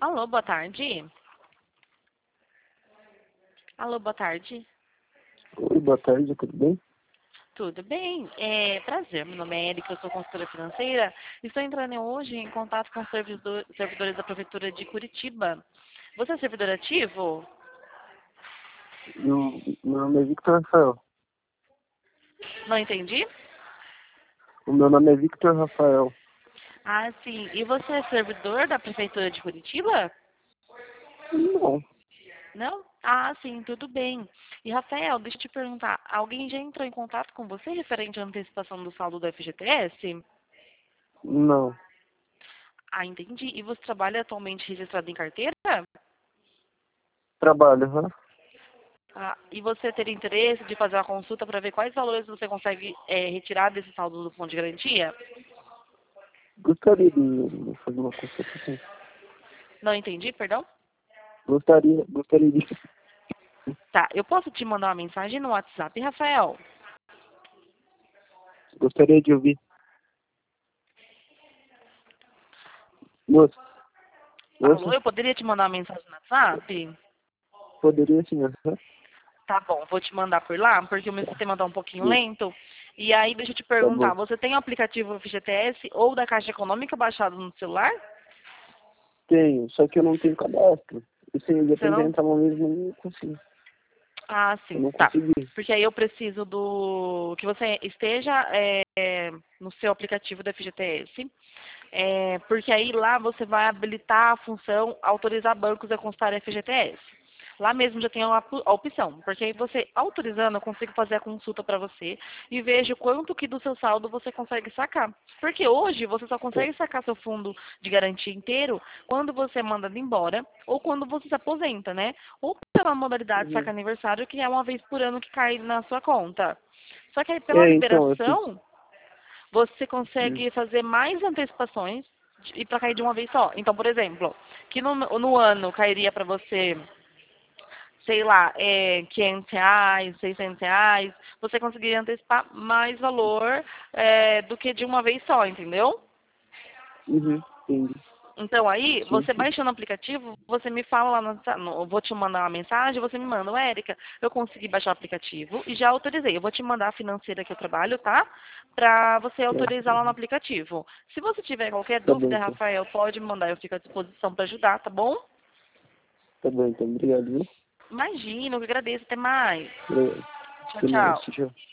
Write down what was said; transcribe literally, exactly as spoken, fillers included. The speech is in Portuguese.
Alô, boa tarde. Alô, boa tarde. Oi, boa tarde, tudo bem? Tudo bem? É, prazer, meu nome é Erika, eu sou consultora financeira. Estou entrando hoje em contato com os servidor- servidores da Prefeitura de Curitiba. Você é servidor ativo? Eu, meu nome é Victor Rafael. Não entendi? O meu nome é Victor Rafael. Ah, sim. E você é servidor da Prefeitura de Curitiba? Não, Não? Ah, sim, tudo bem. E, Rafael, deixa eu te perguntar, alguém já entrou em contato com você referente à antecipação do saldo do F G T S? não. Ah, entendi. E você trabalha atualmente registrado em carteira? Trabalho, hã? Ah, e você teria interesse de fazer uma consulta para ver quais valores você consegue é, retirar desse saldo do fundo de garantia? Gostaria de fazer uma consulta, sim. Não entendi, perdão? Gostaria, gostaria de... Tá, eu posso te mandar uma mensagem no WhatsApp, Rafael? Gostaria de ouvir. Moço, Alô, moço, eu poderia te mandar uma mensagem no WhatsApp? poderia, sim, hã? Tá bom, vou te mandar por lá, porque o meu sistema tá um pouquinho Sim, lento. E aí, deixa eu te tá perguntar, bom. você tem o aplicativo F G T S ou da Caixa Econômica baixado no celular? Tenho, só que eu não tenho cadastro. E sim, eu já Você tentei não? entrar uma vez, mas não consigo. Ah, Eu sim, não tá. consegui. Porque aí eu preciso do que você esteja é, no seu aplicativo do F G T S. É, porque aí lá você vai habilitar a função autorizar bancos a constar F G T S. Lá mesmo já tem a, op- a opção, porque aí você autorizando, eu consigo fazer a consulta para você e vejo quanto que do seu saldo você consegue sacar. Porque hoje você só Tá, consegue sacar seu fundo de garantia inteiro quando você é mandado embora ou quando você se aposenta, né? Ou pela modalidade saca uhum. aniversário, que é uma vez por ano que cai na sua conta. Só que aí pela É, então, eu fiz... liberação, você hum, consegue fazer mais antecipações de- e para cair de uma vez só. Então, por exemplo, que no, no ano cairia para você, sei lá, é, quinhentos reais, seiscentos reais, você conseguiria antecipar mais valor é, do que de uma vez só, entendeu? Uhum, entendi. Então aí, Sim, você sim. baixando o aplicativo, você me fala lá no, no- eu vou te mandar uma mensagem, você me manda, "Ô, Érica, eu consegui baixar o aplicativo e já autorizei. Eu vou te mandar a financeira que eu trabalho, tá? Pra você Tá, autorizar lá no uhum. aplicativo. Se você tiver qualquer Tá bom, dúvida, então. Rafael, pode me mandar, eu fico à disposição para ajudar, tá bom? Tá bom, então. Obrigado, viu? Imagina, eu que agradeço, até mais. Obrigado. Tchau, Até mais. tchau. Tchau.